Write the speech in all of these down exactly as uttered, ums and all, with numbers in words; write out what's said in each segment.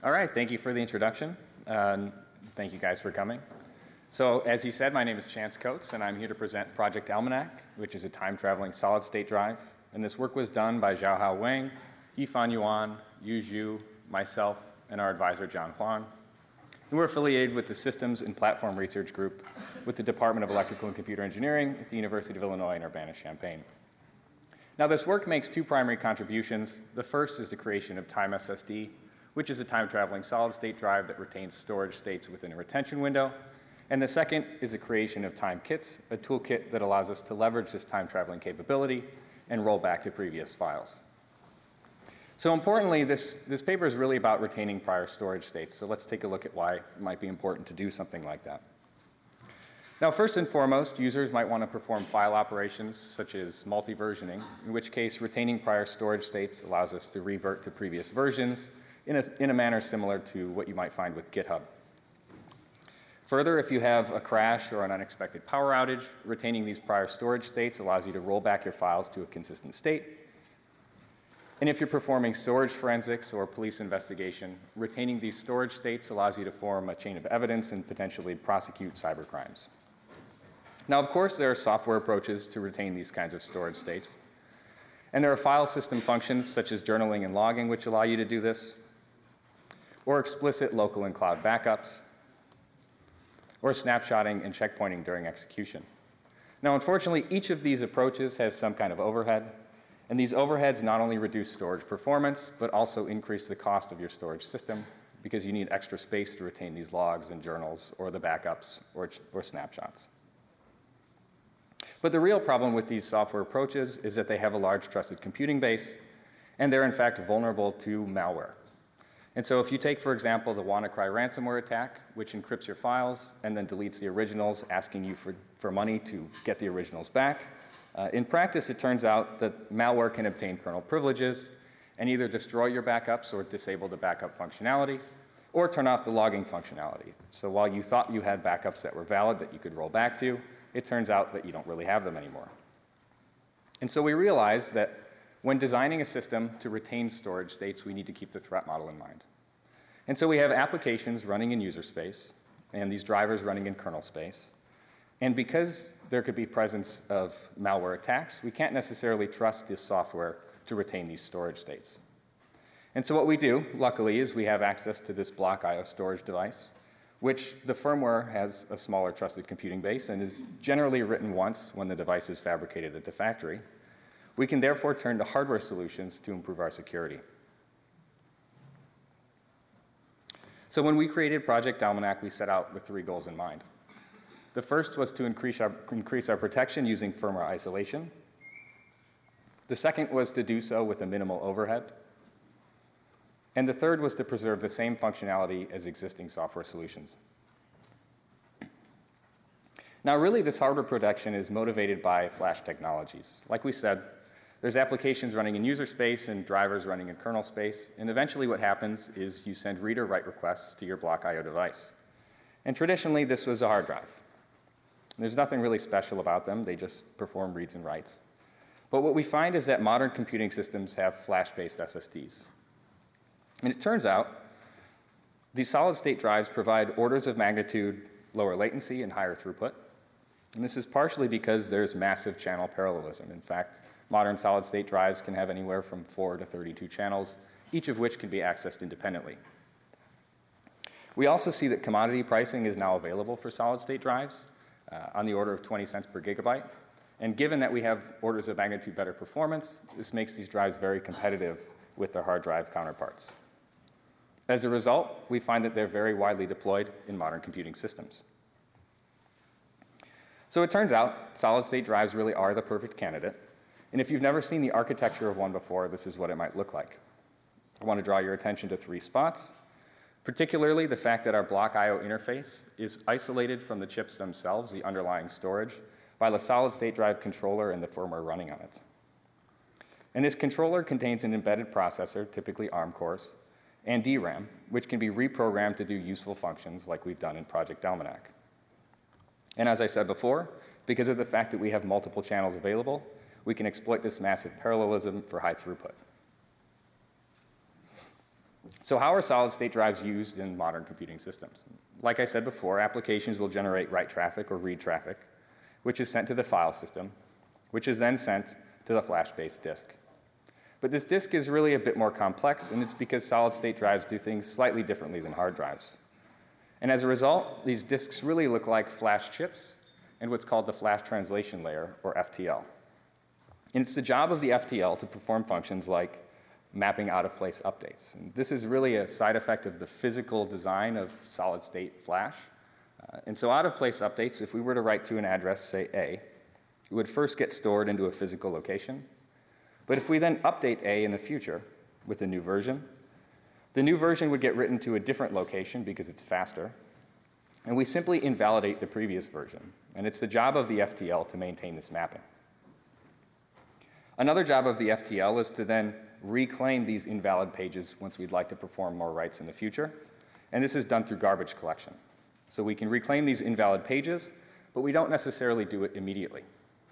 All right, thank you for the introduction. Um, thank you guys for coming. So as you said, my name is Chance Coates, and I'm here to present Project Almanac, which is a time-traveling solid-state drive. And this work was done by Xiaohao Wang, Yifan Yuan, Yu Zhu, myself, and our advisor, John Huang. And we're affiliated with the Systems and Platform Research Group with the Department of Electrical and Computer Engineering at the University of Illinois in Urbana-Champaign. Now, this work makes two primary contributions. The first is the creation of Time S S D, which is a time-traveling solid-state drive that retains storage states within a retention window. And the second is the creation of Time Kits, a toolkit that allows us to leverage this time-traveling capability and roll back to previous files. So importantly, this, this paper is really about retaining prior storage states. So let's take a look at why it might be important to do something like that. Now, first and foremost, users might want to perform file operations such as multi-versioning, in which case retaining prior storage states allows us to revert to previous versions in a, in a manner similar to what you might find with GitHub. Further, if you have a crash or an unexpected power outage, retaining these prior storage states allows you to roll back your files to a consistent state. And if you're performing storage forensics or police investigation, retaining these storage states allows you to form a chain of evidence and potentially prosecute cybercrimes. Now, of course, there are software approaches to retain these kinds of storage states. And there are file system functions such as journaling and logging which allow you to do this, or explicit local and cloud backups, or snapshotting and checkpointing during execution. Now, unfortunately, each of these approaches has some kind of overhead, and these overheads not only reduce storage performance, but also increase the cost of your storage system because you need extra space to retain these logs and journals or the backups or, or snapshots. But the real problem with these software approaches is that they have a large trusted computing base, and they're in fact vulnerable to malware. And so if you take, for example, the WannaCry ransomware attack, which encrypts your files and then deletes the originals, asking you for, for money to get the originals back, uh, in practice, it turns out that malware can obtain kernel privileges and either destroy your backups or disable the backup functionality, or turn off the logging functionality. So while you thought you had backups that were valid that you could roll back to, it turns out that you don't really have them anymore. And so we realized that when designing a system to retain storage states, we need to keep the threat model in mind. And so we have applications running in user space, and these drivers running in kernel space. And because there could be presence of malware attacks, we can't necessarily trust this software to retain these storage states. And so what we do, luckily, is we have access to this block I O storage device, which the firmware has a smaller trusted computing base and is generally written once when the device is fabricated at the factory. We can therefore turn to hardware solutions to improve our security. So when we created Project Almanac, we set out with three goals in mind. The first was to increase our, increase our protection using firmware isolation. The second was to do so with a minimal overhead. And the third was to preserve the same functionality as existing software solutions. Now, really, this hardware protection is motivated by flash technologies. Like we said, there's applications running in user space and drivers running in kernel space, and eventually what happens is you send read or write requests to your block I O device. And traditionally, this was a hard drive. There's nothing really special about them. They just perform reads and writes. But what we find is that modern computing systems have flash-based S S Ds. And it turns out these solid-state drives provide orders of magnitude lower latency and higher throughput. And this is partially because there's massive channel parallelism. In fact, modern solid-state drives can have anywhere from four to thirty-two channels, each of which can be accessed independently. We also see that commodity pricing is now available for solid-state drives uh, on the order of twenty cents per gigabyte. And given that we have orders of magnitude better performance, this makes these drives very competitive with their hard drive counterparts. As a result, we find that they're very widely deployed in modern computing systems. So it turns out solid-state drives really are the perfect candidate. And if you've never seen the architecture of one before, this is what it might look like. I want to draw your attention to three spots, particularly the fact that our block I O interface is isolated from the chips themselves, the underlying storage, by the solid-state drive controller and the firmware running on it. And this controller contains an embedded processor, typically ARM cores, and D RAM, which can be reprogrammed to do useful functions like we've done in Project Almanac. And as I said before, because of the fact that we have multiple channels available, we can exploit this massive parallelism for high throughput. So how are solid-state drives used in modern computing systems? Like I said before, applications will generate write traffic or read traffic, which is sent to the file system, which is then sent to the flash-based disk. But this disk is really a bit more complex, and it's because solid-state drives do things slightly differently than hard drives. And as a result, these disks really look like flash chips and what's called the flash translation layer, or F T L. And it's the job of the F T L to perform functions like mapping out-of-place updates. And this is really a side effect of the physical design of solid-state flash. Uh, and so out-of-place updates, if we were to write to an address, say A, it would first get stored into a physical location. But if we then update A in the future with a new version, the new version would get written to a different location because it's faster, and we simply invalidate the previous version. And it's the job of the F T L to maintain this mapping. Another job of the F T L is to then reclaim these invalid pages once we'd like to perform more writes in the future. And this is done through garbage collection. So we can reclaim these invalid pages, but we don't necessarily do it immediately.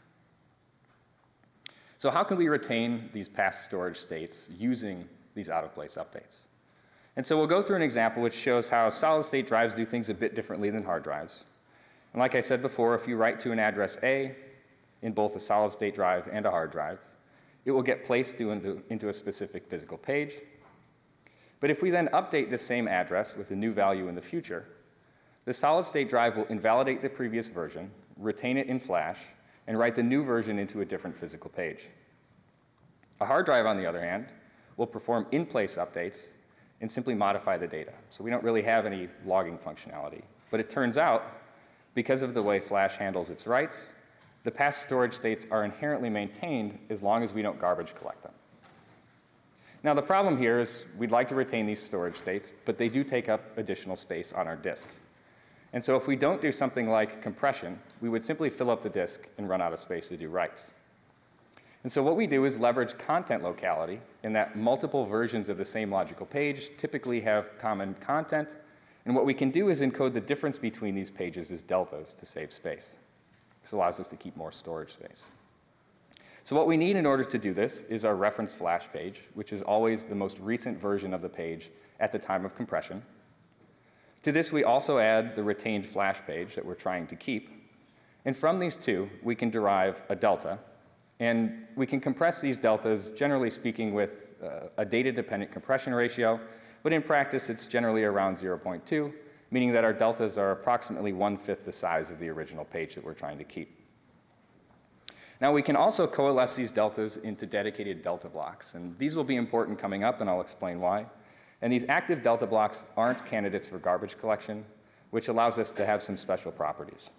So how can we retain these past storage states using these out-of-place updates? And so we'll go through an example which shows how solid-state drives do things a bit differently than hard drives. And like I said before, if you write to an address A in both a solid-state drive and a hard drive, it will get placed into, into a specific physical page. But if we then update the same address with a new value in the future, the solid-state drive will invalidate the previous version, retain it in flash, and write the new version into a different physical page. A hard drive, on the other hand, will perform in-place updates and simply modify the data. So we don't really have any logging functionality. But it turns out, because of the way flash handles its writes, the past storage states are inherently maintained as long as we don't garbage collect them. Now, the problem here is we'd like to retain these storage states, but they do take up additional space on our disk. And so if we don't do something like compression, we would simply fill up the disk and run out of space to do writes. And so what we do is leverage content locality in that multiple versions of the same logical page typically have common content. And what we can do is encode the difference between these pages as deltas to save space. This allows us to keep more storage space. So what we need in order to do this is our reference flash page, which is always the most recent version of the page at the time of compression. To this, we also add the retained flash page that we're trying to keep. And from these two, we can derive a delta. And we can compress these deltas, generally speaking, with uh, a data-dependent compression ratio. But in practice, it's generally around zero point two, meaning that our deltas are approximately one-fifth the size of the original page that we're trying to keep. Now, we can also coalesce these deltas into dedicated delta blocks. And these will be important coming up, and I'll explain why. And these active delta blocks aren't candidates for garbage collection, which allows us to have some special properties.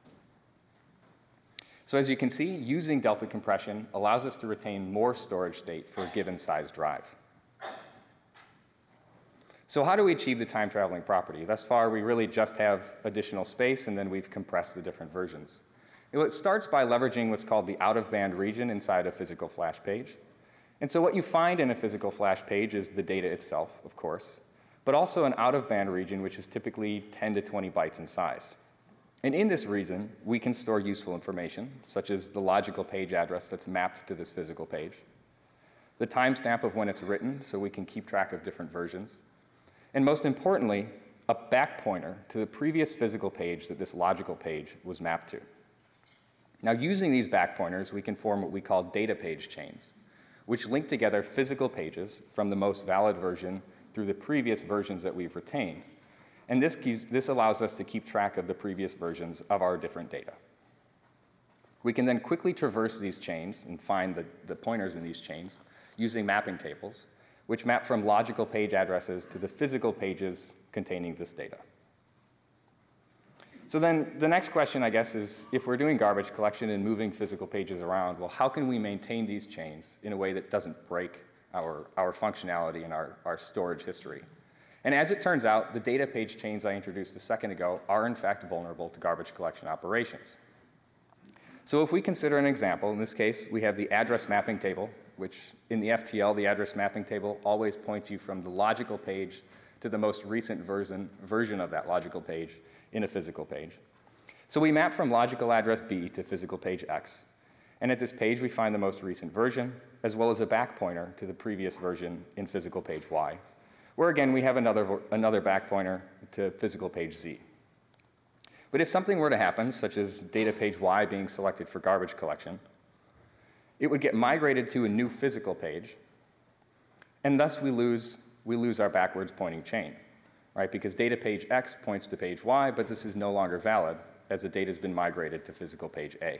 So as you can see, using delta compression allows us to retain more storage state for a given size drive. So how do we achieve the time-traveling property? Thus far, we really just have additional space, and then we've compressed the different versions. It starts by leveraging what's called the out-of-band region inside a physical flash page. And so what you find in a physical flash page is the data itself, of course, but also an out-of-band region, which is typically ten to twenty bytes in size. And in this region, we can store useful information, such as the logical page address that's mapped to this physical page, the timestamp of when it's written, so we can keep track of different versions, and most importantly, a back pointer to the previous physical page that this logical page was mapped to. Now, using these back pointers, we can form what we call data page chains, which link together physical pages from the most valid version through the previous versions that we've retained. And this, keeps, this allows us to keep track of the previous versions of our different data. We can then quickly traverse these chains and find the, the pointers in these chains using mapping tables, which map from logical page addresses to the physical pages containing this data. So then the next question, I guess, is if we're doing garbage collection and moving physical pages around, well, how can we maintain these chains in a way that doesn't break our, our functionality and our, our storage history? And as it turns out, the data page chains I introduced a second ago are in fact vulnerable to garbage collection operations. So if we consider an example, in this case, we have the address mapping table, which in the F T L, the address mapping table always points you from the logical page to the most recent version, version of that logical page in a physical page. So we map from logical address B to physical page X. And at this page, we find the most recent version, as well as a back pointer to the previous version in physical page Y, where again we have another, another back pointer to physical page Z. But if something were to happen, such as data page Y being selected for garbage collection, it would get migrated to a new physical page, and thus we lose, we lose our backwards pointing chain, right? Because data page X points to page Y, but this is no longer valid as the data has been migrated to physical page A.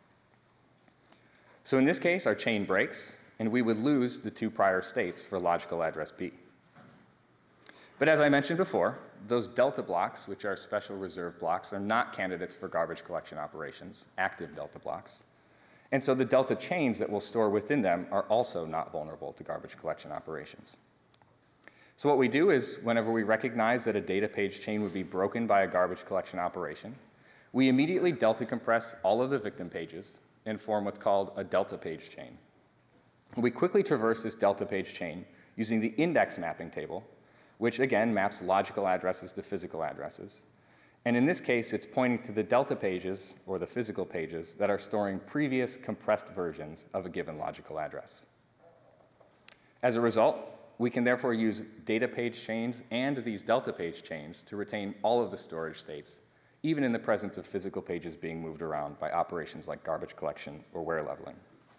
So in this case, our chain breaks, and we would lose the two prior states for logical address B. But as I mentioned before, those delta blocks, which are special reserve blocks, are not candidates for garbage collection operations, active delta blocks. And so the delta chains that we'll store within them are also not vulnerable to garbage collection operations. So what we do is, whenever we recognize that a data page chain would be broken by a garbage collection operation, we immediately delta compress all of the victim pages and form what's called a delta page chain. We quickly traverse this delta page chain using the index mapping table, which again maps logical addresses to physical addresses. And in this case, it's pointing to the delta pages, or the physical pages, that are storing previous compressed versions of a given logical address. As a result, we can therefore use data page chains and these delta page chains to retain all of the storage states, even in the presence of physical pages being moved around by operations like garbage collection or where leveling.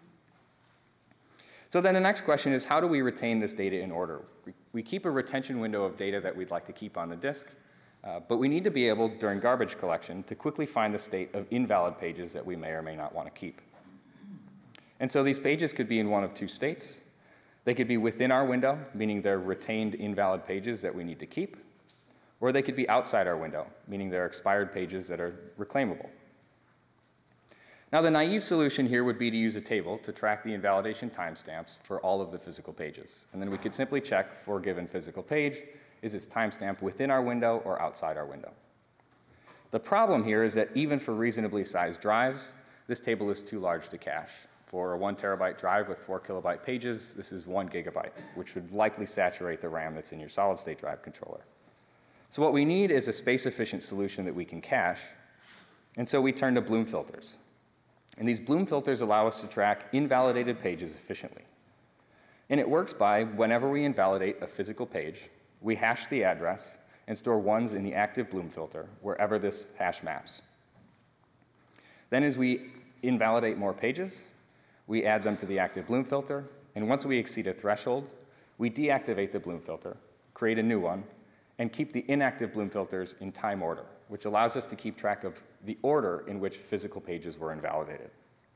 So then the next question is, how do we retain this data in order? We, we keep a retention window of data that we'd like to keep on the disk, uh, but we need to be able, during garbage collection, to quickly find the state of invalid pages that we may or may not want to keep. And so these pages could be in one of two states. They could be within our window, meaning they're retained invalid pages that we need to keep, or they could be outside our window, meaning they're expired pages that are reclaimable. Now, the naive solution here would be to use a table to track the invalidation timestamps for all of the physical pages. And then we could simply check for a given physical page, is its timestamp within our window or outside our window? The problem here is that even for reasonably sized drives, this table is too large to cache. For a one terabyte drive with four kilobyte pages, this is one gigabyte, which would likely saturate the RAM that's in your solid state drive controller. So what we need is a space-efficient solution that we can cache, and so we turn to Bloom filters. And these Bloom filters allow us to track invalidated pages efficiently. And it works by, whenever we invalidate a physical page, we hash the address and store ones in the active Bloom filter wherever this hash maps. Then as we invalidate more pages, we add them to the active Bloom filter, and once we exceed a threshold, we deactivate the Bloom filter, create a new one, and keep the inactive Bloom filters in time order, which allows us to keep track of the order in which physical pages were invalidated.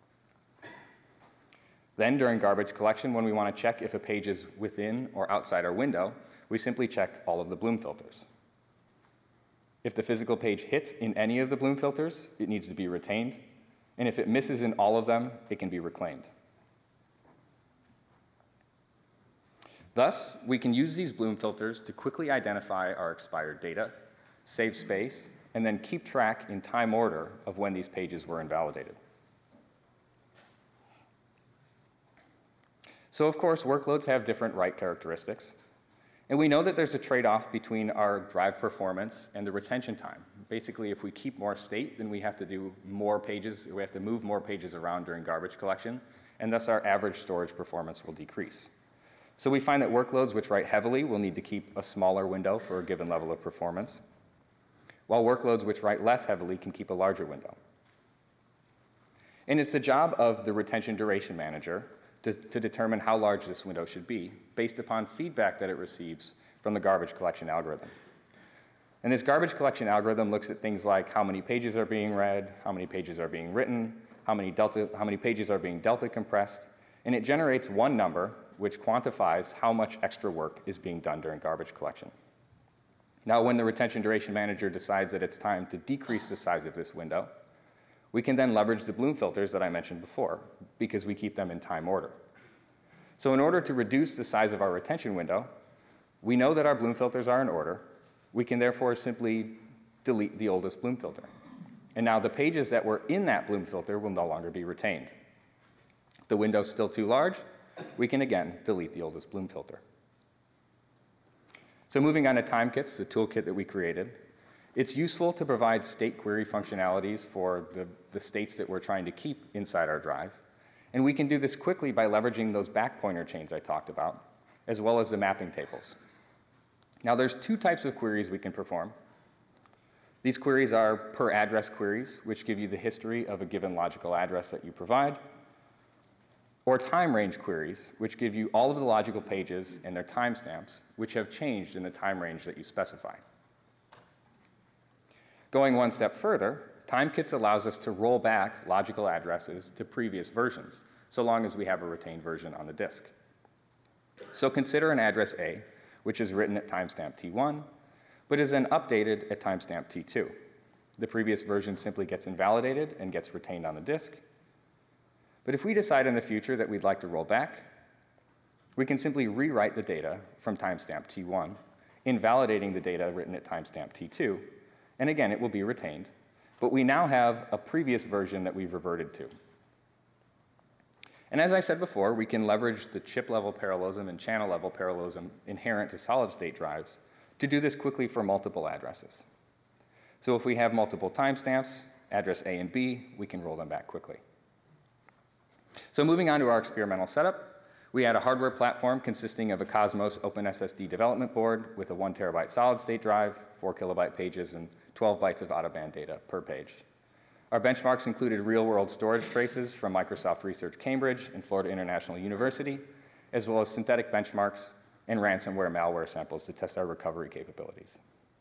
Then, during garbage collection, when we want to check if a page is within or outside our window, we simply check all of the Bloom filters. If the physical page hits in any of the Bloom filters, it needs to be retained, and if it misses in all of them, it can be reclaimed. Thus, we can use these Bloom filters to quickly identify our expired data, save space, and then keep track in time order of when these pages were invalidated. So of course, workloads have different write characteristics, and we know that there's a trade-off between our drive performance and the retention time. Basically, if we keep more state, then we have to do more pages, we have to move more pages around during garbage collection, and thus our average storage performance will decrease. So we find that workloads which write heavily will need to keep a smaller window for a given level of performance, while workloads which write less heavily can keep a larger window. And it's the job of the retention duration manager to, to determine how large this window should be based upon feedback that it receives from the garbage collection algorithm. And this garbage collection algorithm looks at things like how many pages are being read, how many pages are being written, how many, delta, how many pages are being delta compressed, and it generates one number which quantifies how much extra work is being done during garbage collection. Now, when the retention duration manager decides that it's time to decrease the size of this window, we can then leverage the Bloom filters that I mentioned before, because we keep them in time order. So in order to reduce the size of our retention window, we know that our Bloom filters are in order. We can therefore simply delete the oldest Bloom filter. And now the pages that were in that Bloom filter will no longer be retained. If the window's still too large, we can again delete the oldest Bloom filter. So moving on to TimeKits, the toolkit that we created, it's useful to provide state query functionalities for the, the states that we're trying to keep inside our drive. And we can do this quickly by leveraging those back pointer chains I talked about, as well as the mapping tables. Now, there's two types of queries we can perform. These queries are per address queries, which give you the history of a given logical address that you provide, or time range queries, which give you all of the logical pages and their timestamps, which have changed in the time range that you specify. Going one step further, TimeKits allows us to roll back logical addresses to previous versions, so long as we have a retained version on the disk. So consider an address A, which is written at timestamp T one, but is then updated at timestamp T two. The previous version simply gets invalidated and gets retained on the disk. But if we decide in the future that we'd like to roll back, we can simply rewrite the data from timestamp T one, invalidating the data written at timestamp T two, and again, it will be retained, but we now have a previous version that we've reverted to. And as I said before, we can leverage the chip-level parallelism and channel-level parallelism inherent to solid-state drives to do this quickly for multiple addresses. So if we have multiple timestamps, address A and B, we can roll them back quickly. So moving on to our experimental setup, we had a hardware platform consisting of a Cosmos OpenSSD development board with a one terabyte solid-state drive, four kilobyte pages, and twelve bytes of out-of-band data per page. Our benchmarks included real-world storage traces from Microsoft Research Cambridge and Florida International University, as well as synthetic benchmarks and ransomware malware samples to test our recovery capabilities.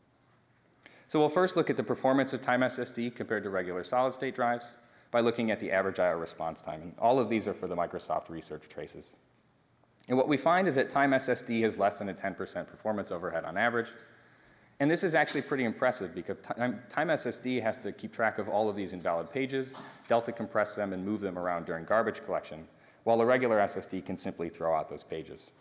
So we'll first look at the performance of TimeSSD compared to regular solid-state drives by looking at the average I O response time. And all of these are for the Microsoft Research traces. And what we find is that TimeSSD has less than a ten percent performance overhead on average. And this is actually pretty impressive because time, TimeSSD has to keep track of all of these invalid pages, delta compress them, and move them around during garbage collection, while a regular S S D can simply throw out those pages.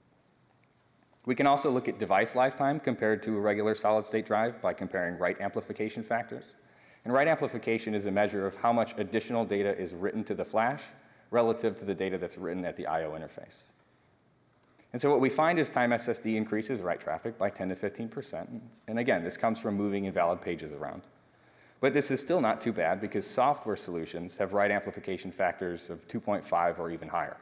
We can also look at device lifetime compared to a regular solid-state drive by comparing write amplification factors. And write amplification is a measure of how much additional data is written to the flash relative to the data that's written at the I O interface. And so what we find is TimeSSD increases write traffic by ten to fifteen percent. And again, this comes from moving invalid pages around. But this is still not too bad because software solutions have write amplification factors of two point five or even higher.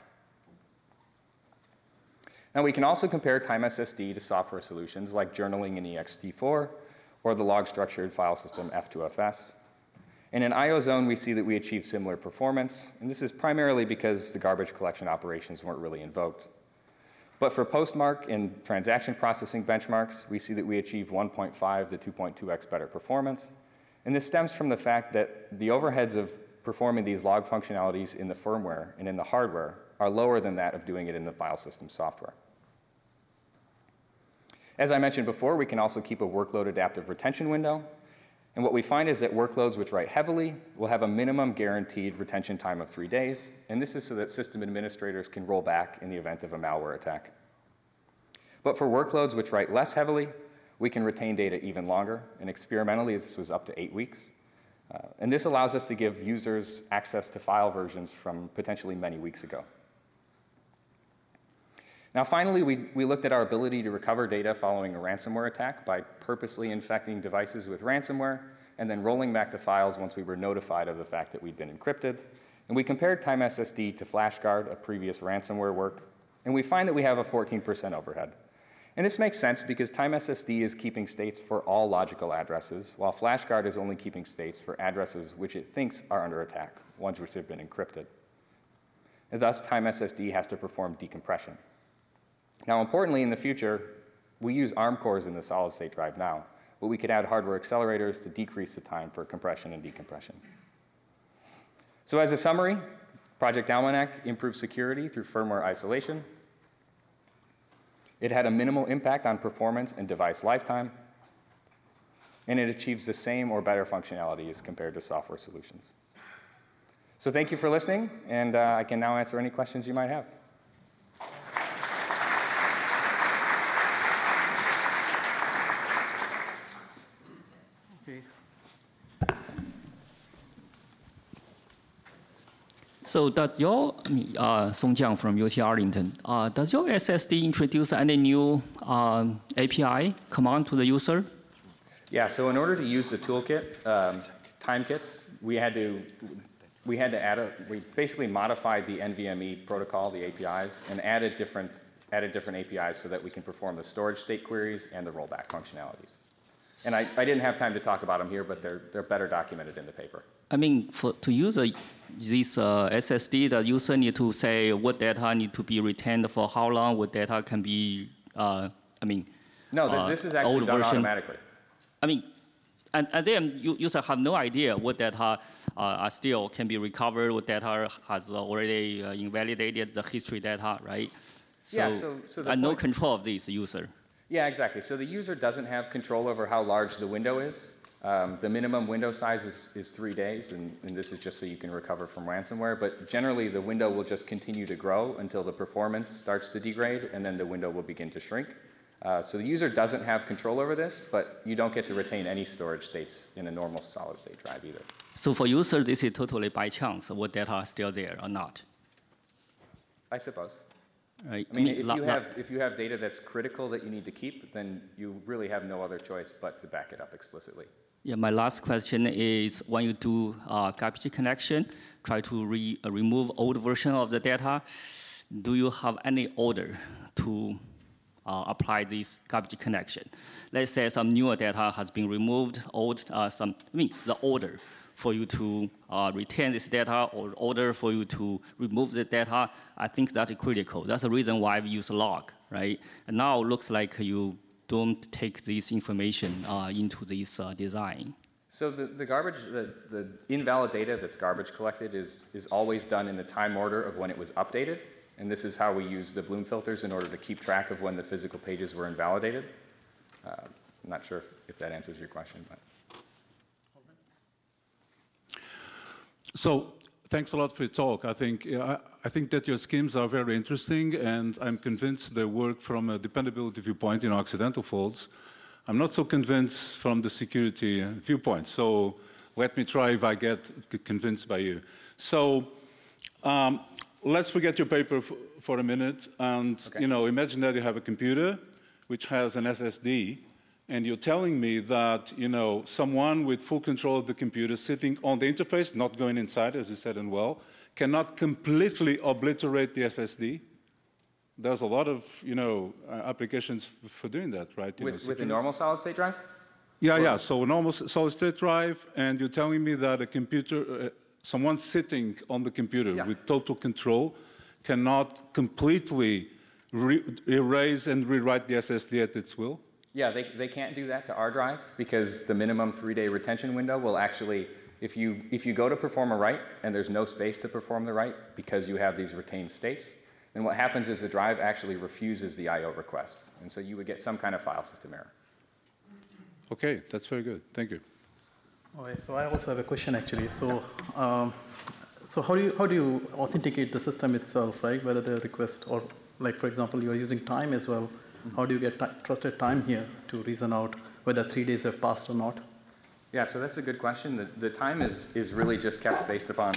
Now we can also compare TimeSSD to software solutions like journaling in E X T four or the log-structured file system F two F S. And in I O Zone, we see that we achieve similar performance. And this is primarily because the garbage collection operations weren't really invoked. But for Postmark and transaction processing benchmarks, we see that we achieve one point five to two point two x better performance. And this stems from the fact that the overheads of performing these log functionalities in the firmware and in the hardware are lower than that of doing it in the file system software. As I mentioned before, we can also keep a workload adaptive retention window. And what we find is that workloads which write heavily will have a minimum guaranteed retention time of three days. And this is so that system administrators can roll back in the event of a malware attack. But for workloads which write less heavily, we can retain data even longer. And experimentally, this was up to eight weeks. Uh, and this allows us to give users access to file versions from potentially many weeks ago. Now, finally, we, we looked at our ability to recover data following a ransomware attack by purposely infecting devices with ransomware and then rolling back the files once we were notified of the fact that we'd been encrypted. And we compared TimeSSD to FlashGuard, a previous ransomware work, and we find that we have a fourteen percent overhead. And this makes sense because TimeSSD is keeping states for all logical addresses, while FlashGuard is only keeping states for addresses which it thinks are under attack, ones which have been encrypted. And thus, TimeSSD has to perform decompression. Now, importantly, in the future, we use ARM cores in the solid-state drive now, but we could add hardware accelerators to decrease the time for compression and decompression. So as a summary, Project Almanac improved security through firmware isolation. It had a minimal impact on performance and device lifetime, and it achieves the same or better functionality as compared to software solutions. So thank you for listening, and uh, I can now answer any questions you might have. So does your, uh, Song Jiang from U T Arlington, uh, does your S S D introduce any new uh, A P I command to the user? Yeah, so in order to use the toolkit, um, TimeKits, we had to, we had to add a, we basically modified the N V M E protocol, the A P Is, and added different added different A P Is so that we can perform the storage state queries and the rollback functionalities. And I, I didn't have time to talk about them here, but they're, they're better documented in the paper. I mean, for, to use a, this uh, S S D, the user need to say what data need to be retained for how long, what data can be, uh, I mean, No, th uh, this is actually old done version. automatically. I mean, and, and then you, user have no idea what data uh, are still can be recovered, what data has already uh, invalidated the history data, right? So, Yeah, so- so the and no point- control of this user. Yeah, exactly. So the user doesn't have control over how large the window is. Um, the minimum window size is, is three days, and, and this is just so you can recover from ransomware. But generally, the window will just continue to grow until the performance starts to degrade, and then the window will begin to shrink. Uh, so the user doesn't have control over this, but you don't get to retain any storage states in a normal solid-state drive either. So for user, this is totally by chance what data are still there or not, I suppose. right? I mean, if la- you la- have, if you have data that's critical that you need to keep, then you really have no other choice but to back it up explicitly. Yeah, my last question is when you do uh, garbage connection, try to re, uh, remove old version of the data, do you have any order to uh, apply this garbage connection? Let's say some newer data has been removed, old, uh, some, I mean, the order for you to uh, retain this data or order for you to remove the data, I think that is critical. That's the reason why we use log, right? And now it looks like you don't take this information uh, into this uh, design. So the, the garbage, the, the invalid data that's garbage collected is, is always done in the time order of when it was updated. And this is how we use the Bloom filters in order to keep track of when the physical pages were invalidated. Uh, I'm not sure if, if that answers your question, but. So thanks a lot for your talk. I think, yeah, I, I think that your schemes are very interesting, and I'm convinced they work from a dependability viewpoint in accidental faults. I'm not so convinced from the security viewpoint. So let me try if I get convinced by you. So um, let's forget your paper f for a minute, and Okay. you know, imagine that you have a computer which has an S S D. And you're telling me that, you know, someone with full control of the computer sitting on the interface, not going inside, as you said and well, cannot completely obliterate the S S D? There's a lot of, you know, uh, applications for doing that, right? You know, With, with a security. normal solid-state drive? Yeah, yeah, so a normal solid-state drive, and you're telling me that a computer, uh, someone sitting on the computer Yeah. with total control cannot completely re erase and rewrite the S S D at its will? Yeah, they, they can't do that to our drive because the minimum three-day retention window will actually, if you, if you go to perform a write and there's no space to perform the write because you have these retained states, then what happens is the drive actually refuses the I O request. And so you would get some kind of file system error. Okay, that's very good. Thank you. Okay, so I also have a question actually. So, um, so how do you how do you authenticate the system itself, right? Whether the request or, like for example, you are using time as well. How do you get trusted time here to reason out whether three days have passed or not? Yeah, so that's a good question. The, the time is, is really just kept based upon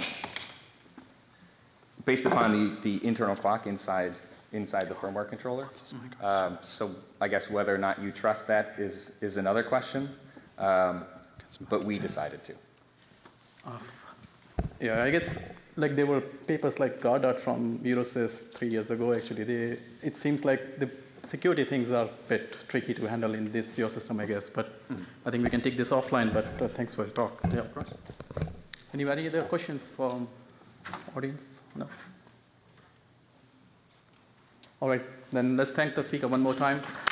based upon the, the internal clock inside inside the firmware controller. Um, so I guess whether or not you trust that is is another question, um, but we decided to. Uh, yeah, I guess like there were papers like Godot from Eurosys three years ago. Actually, they it seems like the security things are a bit tricky to handle in this your system, I guess. But mm-hmm. I think we can take this offline. But uh, thanks for the talk. Yeah, of course. Any any other questions from audience? No. All right, then let's thank the speaker one more time.